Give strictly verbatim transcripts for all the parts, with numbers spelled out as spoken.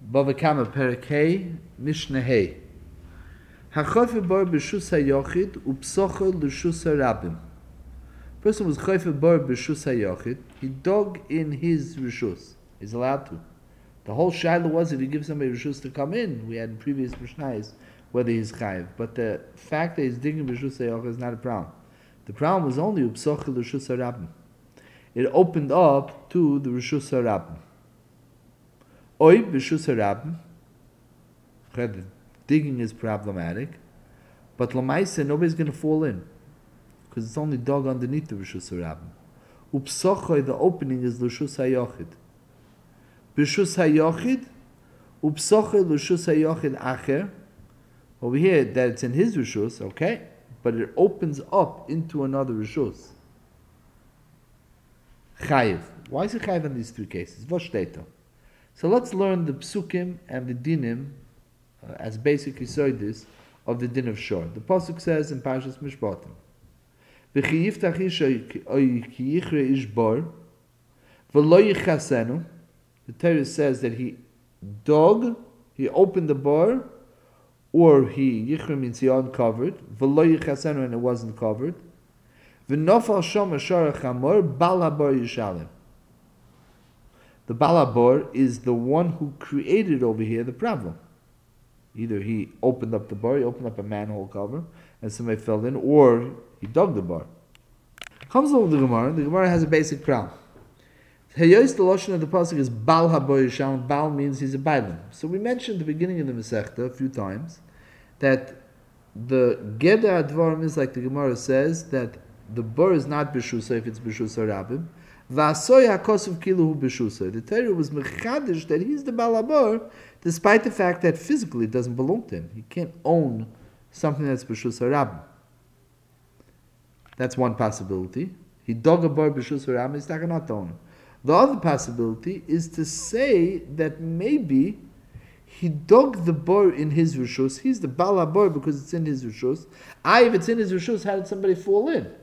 Bava Kama Perek Hey, Mishnah Hey. Hachofe bar b'shus hayochid upsocha l'shus harabim. Person was chofe bar b'shus hayochid. He dug in his rishus. He's allowed to. The whole shaila was if you give somebody rishus to come in. We had in previous mishnayos whether he's chayiv. But the fact that he's digging b'shus hayochid is not a problem. The problem was only upsocha l'shus harabim. It opened up to the rishus harabim. Oy b'shus harabim. Digging is problematic, but lamaisa nobody's going to fall in because it's only dug underneath the rishus harabim. Upsochoy, the opening is l'shus hayochid. B'shus hayochid, upsochoy l'shus hayochid acher. Over here, that it's in his rishus, okay, but it opens up into another rishus. Chayiv. Why is it chayiv in these three cases? Vos shteito. So let's learn the psukim and the dinim uh, as basically this of the din of shor. The pasuk says in Parshas Mishpatim, "V'chi yiftach ish oy ki yichre ish bar, v'lo yichasenu." The Torah says that he dug, he opened the bar, or he yichre means he uncovered, v'lo yichasenu, and it wasn't covered. V'nofal shom ashar chamor bal habar yishalem. The balabor is the one who created over here the problem. Either he opened up the bar, he opened up a manhole cover, and somebody fell in, or he dug the bar. Comes along the Gemara. The Gemara has a basic problem. Hayos, the lashon of the pasuk is bal habar yishalem. Bal means he's a bailam. So we mentioned at the beginning of the Masechta a few times that the geder advarim is like the Gemara says that the bar is not b'shusa if it's b'shusa rabim. V'asoy hakosuv kiluhu b'shusa. The Torah was mechadish that he's the balabor, despite the fact that physically it doesn't belong to him. He can't own something that's b'shusa rabim. That's one possibility. He dug a bar b'shusa rabim, he's not to own. The other possibility is to say that maybe he dug the bar in his rishus. He's the balabor because it's in his rishus. I, if it's in his rishus, how did somebody fall in?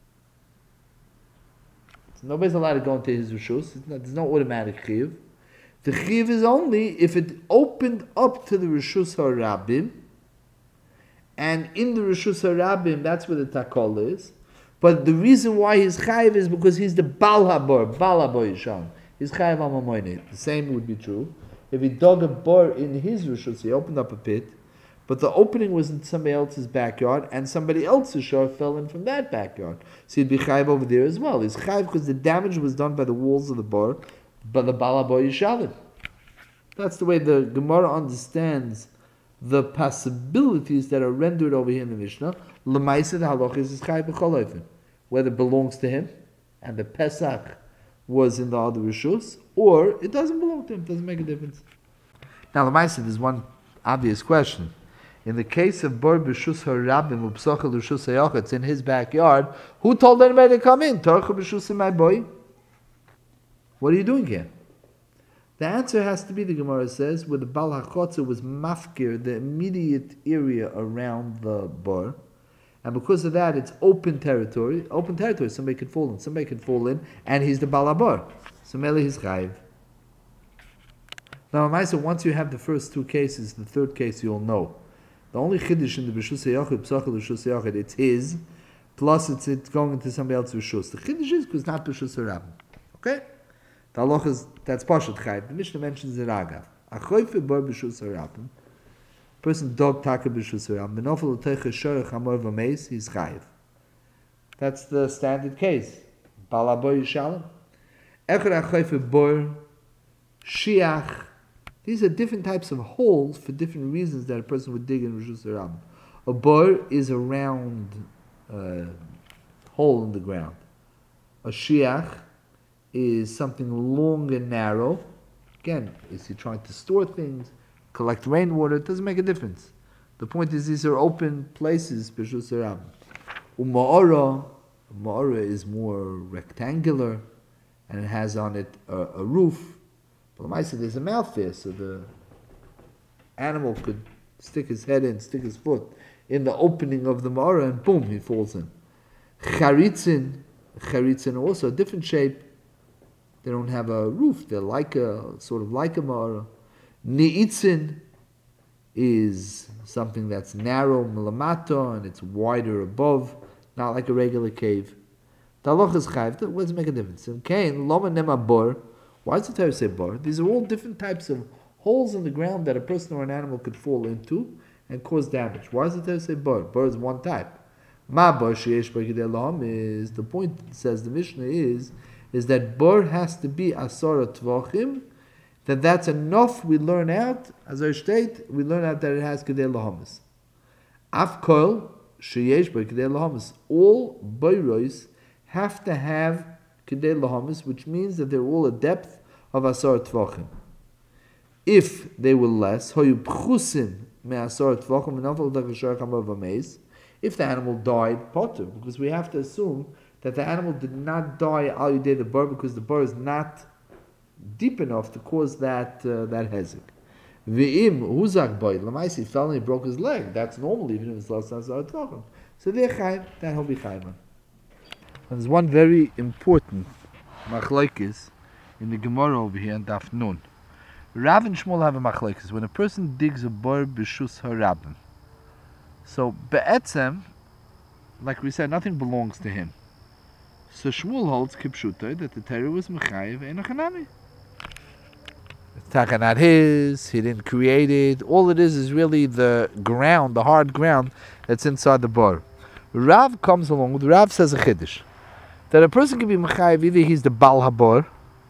So nobody's allowed to go into his rishus. There's no automatic chiv. The chiv is only if it opened up to the rishus harabim, and in the rishus harabim, that's where the takol is. But the reason why he's chayiv is because he's the bal habor, bal habor yisham. He's chayiv al mamoinit. The same would be true if he dug a bar in his rishus. He opened up a pit, but the opening was in somebody else's backyard, and somebody else's shore fell in from that backyard. So he'd be chayiv over there as well. He's chayiv because the damage was done by the walls of the bar, by the balabor yishalim. That's the way the Gemara understands the possibilities that are rendered over here in the Mishnah. L'maisa the halacha is chayiv b'chol ofen, whether it belongs to him, and the Pesach was in the other rishus, or it doesn't belong to him. It doesn't make a difference. Now, l'maisa, there's one obvious question. In the case of Bar B'Shus HaRabim Upsocha L'Shus HaYochid, it's in his backyard. Who told anybody to come in? Torcha B'Shus my boy. What are you doing here? The answer has to be, the Gemara says, where the Bal HaChotzer was mafkir, the immediate area around the bar. And because of that, it's open territory. Open territory, somebody could fall in. Somebody could fall in, and he's the Balabar. So Mele is chayiv. Now, Amaisa, once you have the first two cases, the third case you'll know. The only chiddush in the b'shus hayochid, b'sachal b'shus hayochid, it's his, plus it's, it's going into somebody else's b'shus. The chiddush is because not b'shus harabim. Okay? The halach is, that's pashat chayiv. The Mishnah mentions it agav. Achoyfe bar b'shus harabim. Person dog taka b'shus harabim. Benofel l'teicha shorech amor v'meis, he's chayiv. That's the standard case. Balabor yishalem. Echad achoyfe bar shiach. These are different types of holes for different reasons that a person would dig in Rishus Harabim. A bar is a round uh, hole in the ground. A shiach is something long and narrow. Again, is he trying to store things, collect rainwater? It doesn't make a difference. The point is these are open places, Rishus Harabim. Uma'ara, ma'ara is more rectangular, and it has on it a, a roof. Well, there's a mouth there, so the animal could stick his head in, stick his foot in the opening of the ma'ara, and boom, he falls in. Charitzin, charitzin also a different shape. They don't have a roof. They're like a sort of like a ma'ara. Ni'itzin is something that's narrow, milamato, and it's wider above, not like a regular cave. The halacha is chayv. What does it make a difference? In Cain, loma nema bor. Why does the Torah say bor? These are all different types of holes in the ground that a person or an animal could fall into and cause damage. Why does the Torah say bor? Bor is one type. Ma bor sheyesh bar kidei laham is, the point, says the Mishnah, is is that bor has to be asara tvachim, that that's enough. We learn out, as I state, we learn out that it has kidei lahamis. Af kol sheyesh bar kidei lahamis. All boiros have to have kidei lahamis, which means that they're all a depth of asar tvachim. If they were less, hoyu pchusim me asar tvachim enafal dachashar kamav ameis. If the animal died, potter, because we have to assume that the animal did not die al yidei the bar, because the bar is not deep enough to cause that uh, that hezek. V'im huzak boy lamaisi fell and he broke his leg. That's normal, even if it's less than asar tvachim. So they're chayv. That he'll be chayv. And there's one very important machlokes in the Gemara over here in Daf Nun. Rav and Shmuel have a machlokes. When a person digs a bor b'shus harabim, so be'etzem, like we said, nothing belongs to him. So Shmuel holds kipshuta that the Torah was mechayev ein achanami. It's taka not his. He didn't create it. All it is is really the ground, the hard ground that's inside the bor. Rav comes along with Rav says a chiddush, that a person can be mechayev, either he's the Bal Habor,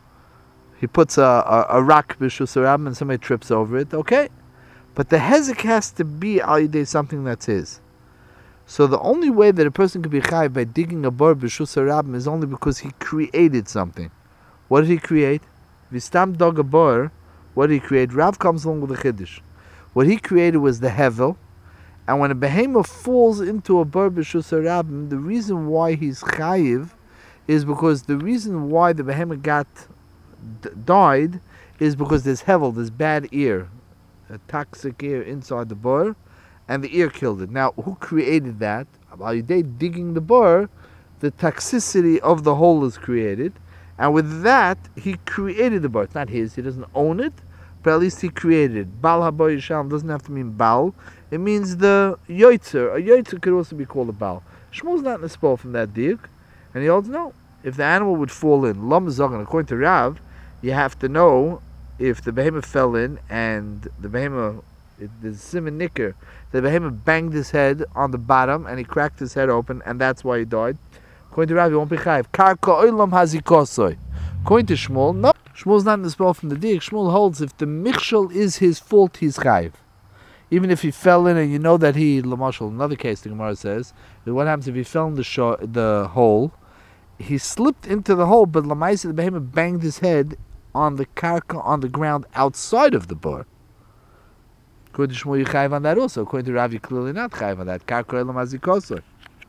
he puts a, a, a rock b'shus harabim and somebody trips over it, okay. But the hezek has to be al yidei something that's his. So the only way that a person can be chayev by digging a bor b'shus harabim is only because he created something. What did he create? V'stam dog a bor, what did he create? Rav comes along with a chiddush. What he created was the hevel. And when a behemoth falls into a bor b'shus harabim, the reason why he's chayiv is because the reason why the behemoth got d- died is because there's hevel, there's bad ear, a toxic ear inside the bor, and the ear killed it. Now, who created that? While they digging the bor, the toxicity of the hole is created, and with that, he created the bor. It's not his, he doesn't own it, but at least he created it. Bal haboy yishalom doesn't have to mean Baal, it means the yoitzer. A yoitzer could also be called a Baal. Shmuel's not in the spell from that dig. And he holds no. If the animal would fall in, Lam Zagan, according to Rav, you have to know if the behemoth fell in and the behemoth, the simon nicker, the behemoth banged his head on the bottom and he cracked his head open and that's why he died. According to Rav, he won't be chayiv. Karka oilam hazikosoy. According to Shmuel, no. Shmuel's not in the spell from the dig. Shmuel holds if the michshel is his fault, he's chayiv. Even if he fell in and you know that he, Lamashal, another case the Gemara says, that what happens if he fell in the, sho- the hole, he slipped into the hole, but Lamaisa, the behemoth banged his head on the karka, on the ground outside of the bor. According to Shmuel, you chayiv on that also. According to Rav, you clearly not chayiv on that. Karka elam hazikosoy.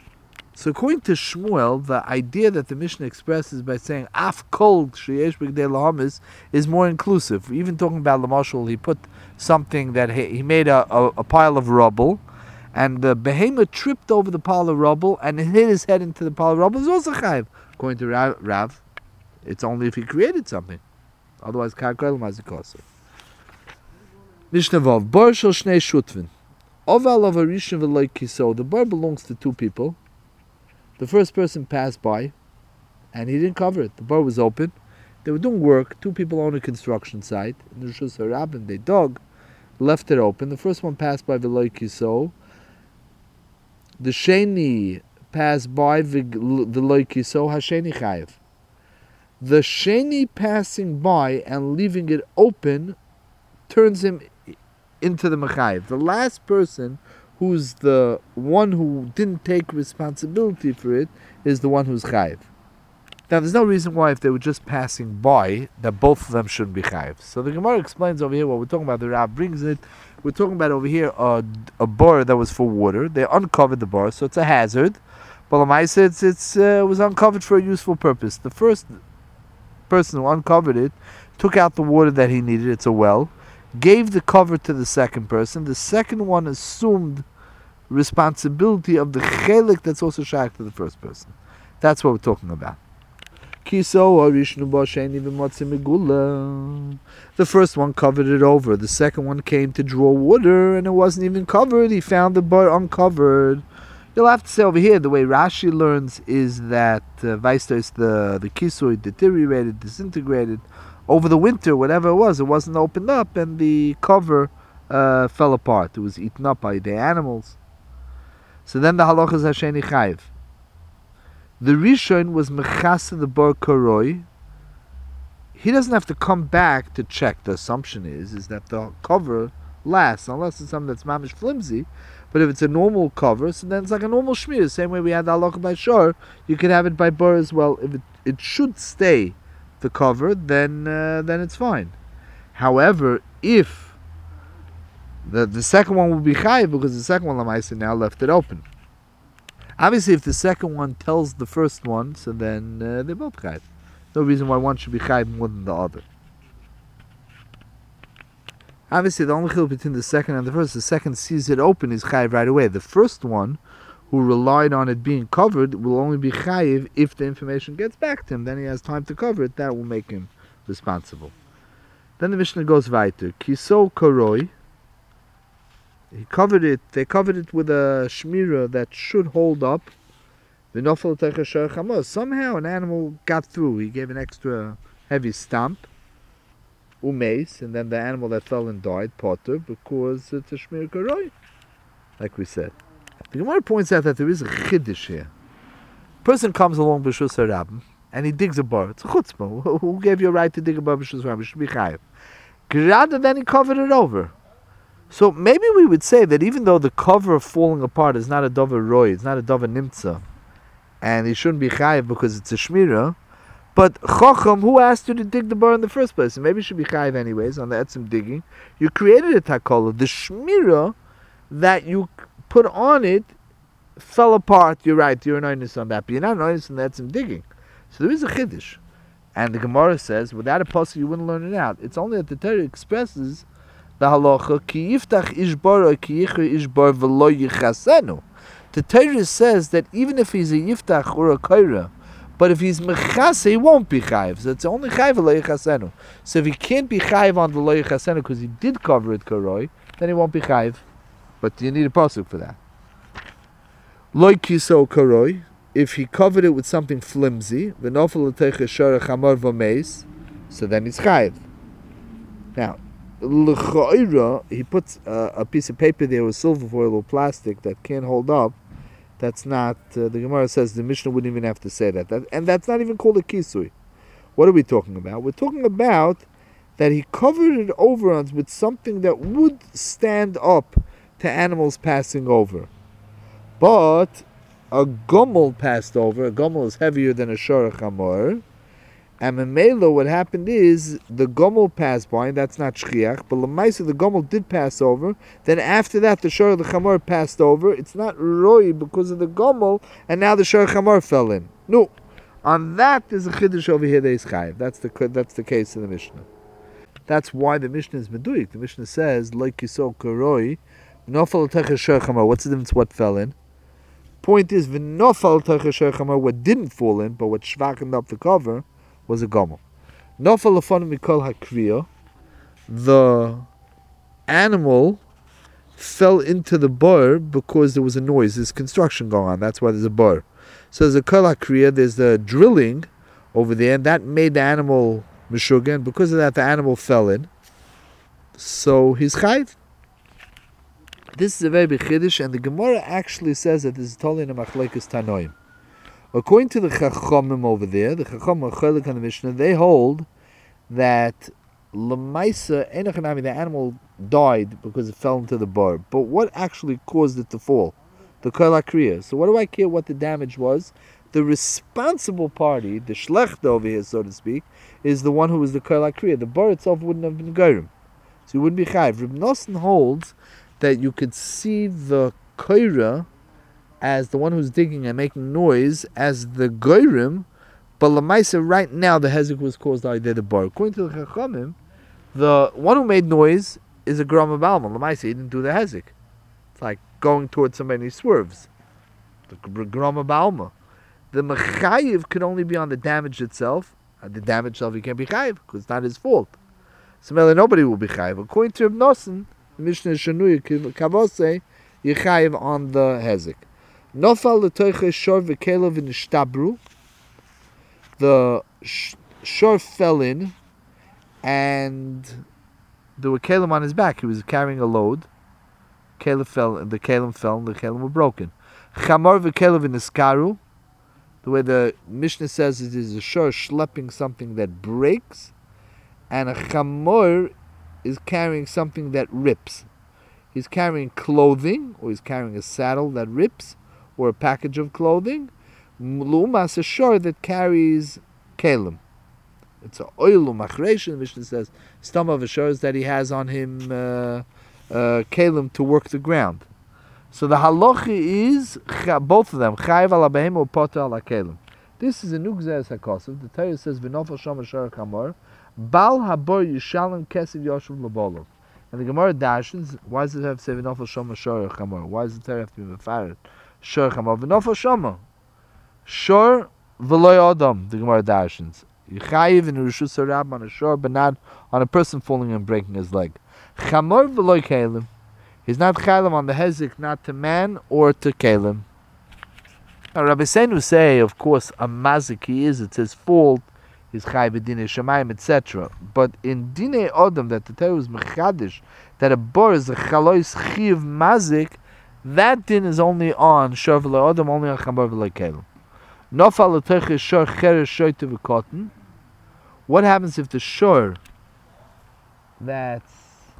So according to Shmuel, the idea that the Mishnah expresses by saying af kol sheyesh b'kidei lahamis is more inclusive. Even talking about Lamashal, he put something that he, he made a, a, a pile of rubble, and the behemoth tripped over the pile of rubble and hit his head into the pile of rubble. Is also chayiv. According to Rav, Rav, it's only if he created something. Otherwise, karka mazikosa. Mishnah Vav bar shel shnei shutvin oval of a rishon v'loy kiso. The bar belongs to two people. The first person passed by, and he didn't cover it. The bar was open. They were doing work. Two people on a construction site. In the Rishus HaRabim, they dug, left it open. The first one passed by v'loy kiso. The sheni passed by v'loy kiso. Hasheni chayiv. The sheni passing by and leaving it open turns him into the mechayiv. The last person, who's the one who didn't take responsibility for it, is the one who's chayiv. Now, there's no reason why, if they were just passing by, that both of them shouldn't be chayiv. So the Gemara explains over here what we're talking about. The Rav brings it. We're talking about over here a, a bar that was for water. They uncovered the bar, so it's a hazard. But Lamaisa, it's it's uh, was uncovered for a useful purpose. The first person who uncovered it took out the water that he needed. It's a well. Gave the cover to the second person. The second one assumed responsibility of the chelik that's also shaykh to the first person. That's what we're talking about. The first one covered it over. The second one came to draw water, and it wasn't even covered. He found the bar uncovered. You'll have to say over here, the way Rashi learns is that uh, the the kisui deteriorated, disintegrated over the winter, whatever it was. It wasn't opened up, and the cover uh, fell apart. It was eaten up by the animals. So then the halacha is hasheni chayv. The Rishon was mechasa the bar koroi. He doesn't have to come back to check. The assumption is is that the cover lasts, unless it's something that's mamish flimsy. But if it's a normal cover, so then it's like a normal shmir. Same way we had the halacha by shor, you can have it by bar as well. If it, it should stay the cover, then uh, then it's fine. However, if the the second one will be chayiv, because the second one lamaisa now left it open. Obviously, if the second one tells the first one, so then uh, they're both chayiv. No reason why one should be chayiv more than the other. Obviously, the only chiluk between the second and the first, the second sees it open, is chayiv right away. The first one, who relied on it being covered, will only be chayiv if the information gets back to him. Then he has time to cover it. That will make him responsible. Then the Mishnah goes weiter. Kiso koroi. He covered it. They covered it with a shmira that should hold up. Somehow an animal got through. He gave an extra heavy stamp. Umeis, and then the animal that fell and died, potter, because it's a shmir koroi, like we said. The Gemara points out that there is a chiddush here. A person comes along b'shus harabim, and he digs a bar. It's a chutzpah. Who gave you a right to dig a bar b'shus harabim? It should be chayiv. Rather than he covered it over. So maybe we would say that even though the cover falling apart is not a dover roy, it's not a dover nimtza, and he shouldn't be chayiv because it's a shmira, but Chacham, who asked you to dig the bar in the first place? And maybe it should be chayiv anyways, on the etzim digging. You created a takola. The shmira that you put on it fell apart. You're right, you're an oinus on that, but you're not an oinus on the etzim digging. So there is a chiddush. And the Gemara says, without a pasuk you wouldn't learn it out. It's only that the Torah expresses the halacha, ki yiftach ishbar ki yichri ishbar v'lo yichasenu. The Torah says that even if he's a yiftach or a kaira, but if he's mechase, he won't be chayiv. So it's only chayiv lo yichasenu. So if he can't be chayiv on the lo yichasenu because he did cover it koroi, then he won't be chayiv. But you need a pasuk for that. Lo kiso koroi. If he covered it with something flimsy, v'nofel l'teicha shara chamor v'meis, so then he's chayiv. Now, l'cha'ira, he puts uh, a piece of paper there with silver foil or plastic that can't hold up. That's not, uh, the Gemara says the Mishnah wouldn't even have to say that. that. And that's not even called a kisui. What are we talking about? We're talking about that he covered it over on with something that would stand up to animals passing over. But a gomel passed over. A gomel is heavier than a shara chamor. And Memelo, what happened is the gomel passed by, and that's not shchiach, but l'maisa the gomel did pass over. Then after that, the shor the chamor passed over. It's not roi because of the gomel, and now the shor chamor fell in. No, on that there's a chiddush over here that is chayiv. That's the that's the case in the Mishnah. That's why the Mishnah is meduik. The Mishnah says like yisol karoi, nofal techa shor chamor. What's the difference? What fell in? Point is v'nofal techa shor chamor. What didn't fall in, but what shvakened up the cover, was a gomel. Nofal lefonim mikol hakriya. The animal fell into the bar because there was a noise. There's construction going on. That's why there's a bar. So there's a kol hakriya. There's the drilling over there, and that made the animal meshuga. And because of that, the animal fell in. So he's chayiv. This is a very big chiddush, and the Gemara actually says that this is totally in a machlekes tanoim. According to the Chachamim over there, the Chachamim Chelik on the Mishnah, they hold that Lamaisa Enochanami, the animal died because it fell into the bar. But what actually caused it to fall? The Kol HaKriya. So what do I care what the damage was? The responsible party, the Shlechta over here, so to speak, is the one who was the Kol HaKriya. The bar itself wouldn't have been Gerim. So you wouldn't be Chayiv. Reb Nosson holds that you could see the Koira as the one who's digging and making noise as the goyrim, but lamaisa right now the hezek was caused by the bar. According to the chachamim, the one who made noise is a grama balma. Lamaisa, he didn't do the hezek. It's like going towards somebody and he swerves. The grama balma. the mechayiv could only be on the damage itself. Uh, the damage itself he can't be chayiv because it's not his fault. So nobody will be chayiv. According to Reb Nosson, the Mishnah Shanui Kavose, you chayiv on the hezek. Nofal l'toiche shor v'kelev v'nishtabru. The sh- shor fell in, and there were kelim on his back. He was carrying a load. Kelim fell, and the kelim fell, and the kelim were broken. Chamor v'kelev v'niskaru. The way the Mishnah says it is a shor schlepping something that breaks, and a chamor is carrying something that rips. He's carrying clothing, or he's carrying a saddle that rips, or a package of clothing. Lumas, a shor that carries kelim. It's a oilu machresh. The Mishnah says stam of a shor is that he has on him uh, uh, kelim to work the ground. So the halachi is both of them chayiv ala behem or poter ala kelim. This is a new gzeres hakosov. The Torah says v'nofel shama shor kamor bal habor yishalem kesiv yoshuv lebolov. And the Gemara dashes, why does it have to say v'nofel shama shor kamor? Why does the Torah have to be mefared shor kamor? V'nofel shama shor v'loy adam. The Gemara dashes chayiv in rishus harab on a shor, but not on a person falling and breaking his leg. Chamor v'loy kelim. He's not chaylim on the hezek, not to man or to kelim. Now Rabbi Seinu say, of course, a mazik he is, it's his fault, he's chay b'dinei shamayim, et cetera. But in dinei odom, that the Torah was mechadish, that a bor is a chalois chiv mazik, that din is only on shor v'lo odom, only on chamor v'lo kelim. Nofal l'toich shor cheresh shoyte v'kotten. What happens if the shor that's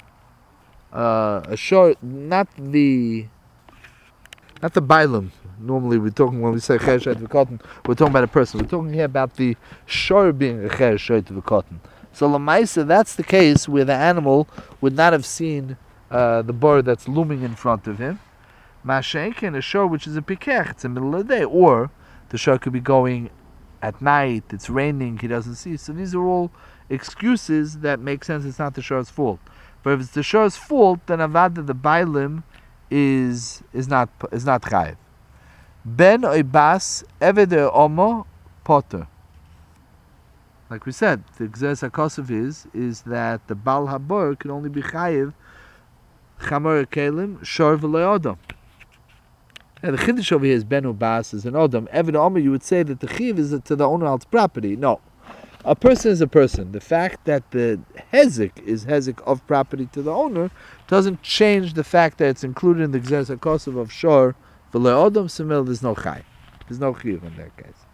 Uh, a shor, not the, not the bailam. Normally, we're talking when we say cheresh shoyte v'kotten, we're talking about a person. We're talking here about the shor being a cheresh shoyte v'kotten. So lamaisa, that's the case where the animal would not have seen uh, the bar that's looming in front of him. Mashenkin, a shor which is a pikech, it's in the middle of the day, or the shor could be going at night. It's raining, he doesn't see. So these are all excuses that make sense. It's not the shor's fault. But if it's the shor's fault, then avada the bailim is is not is not chayiv. Ben oibas eved omo potter. Like we said, the gzeres hakosov is is that the bal habor can only be chayiv chamor kelim shor v'lo odom. And the chiddush over here is ben oibas is an odom. Eved omo, you would say that the chiv is to the owner of the property. No. A person is a person. The fact that the hezek is hezek of property to the owner doesn't change the fact that it's included in the gzeres hakosov of shor v'lo odom. Simil, there's no chay. There's no chiv in that case.